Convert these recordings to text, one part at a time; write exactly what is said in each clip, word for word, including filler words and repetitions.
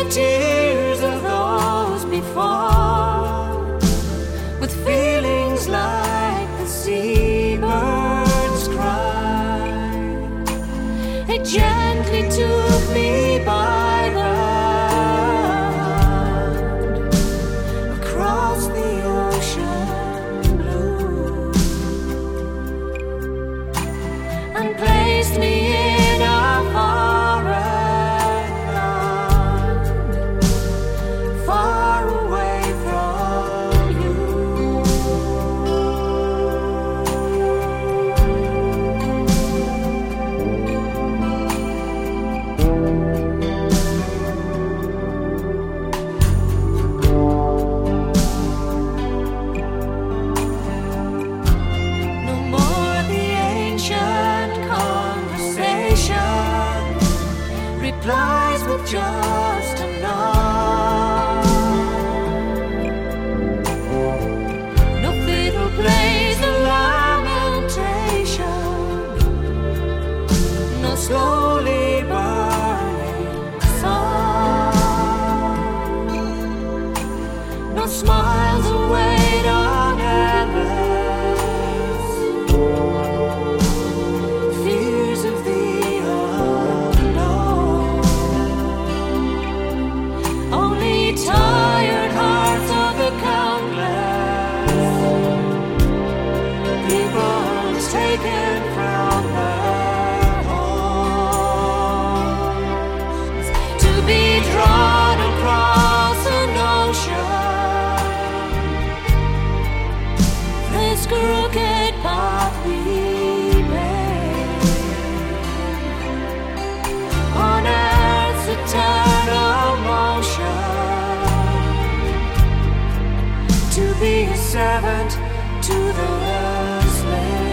tears of those before, with feelings like the seabirds cry. It gently took me by the hand across the ocean blue and placed me in a foreign land, far away from you. No more the ancient conversation, replies with just a nod. No fiddle plays a lamentation, no slowly burning sun, no smiles await on endless fears of the unknown. Only tired hearts of the countless people taken from their homes to be drawn across an ocean. This crooked path we made on earth's eternal motion, to be a servant to the slave.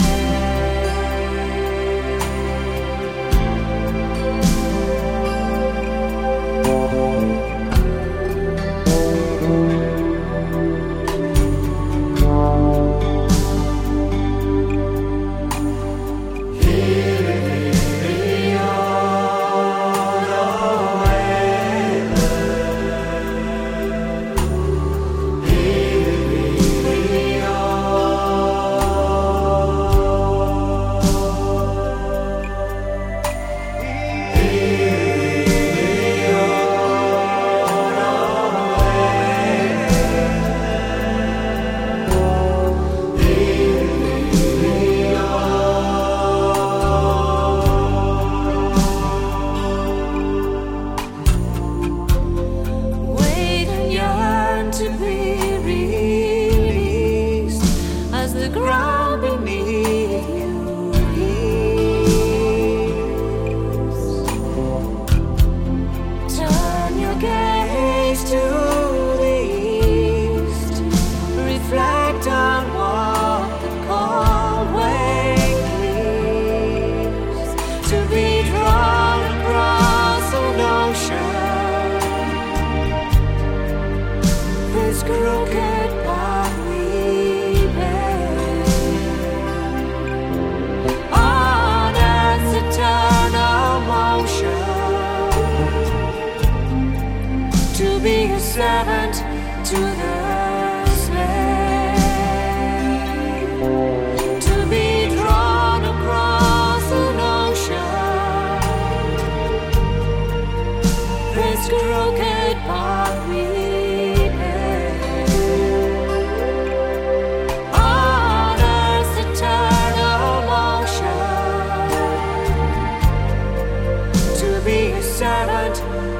Wait and yearn to be released as the ground beneath you heaves. Turn your gaze to the east, reflect on what the cold wave leaves, to be drawn across an ocean. This crooked path we made on earth's eternal motion, to be a servant to the slave, to be drawn across an ocean. This crooked path we made on earth's eternal motion, to be a servant